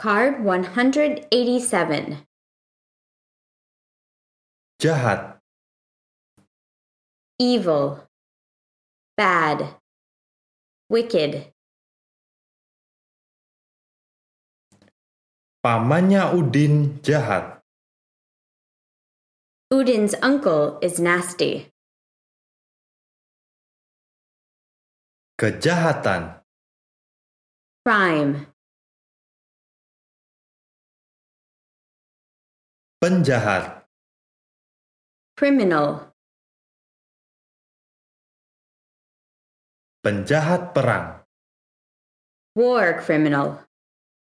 Card 187. Jahat, Evil. Bad. Wicked. pamannya Udin jahat. Udin's uncle is nasty. Kejahatan, Crime. penjahat, Criminal. penjahat perang. War criminal.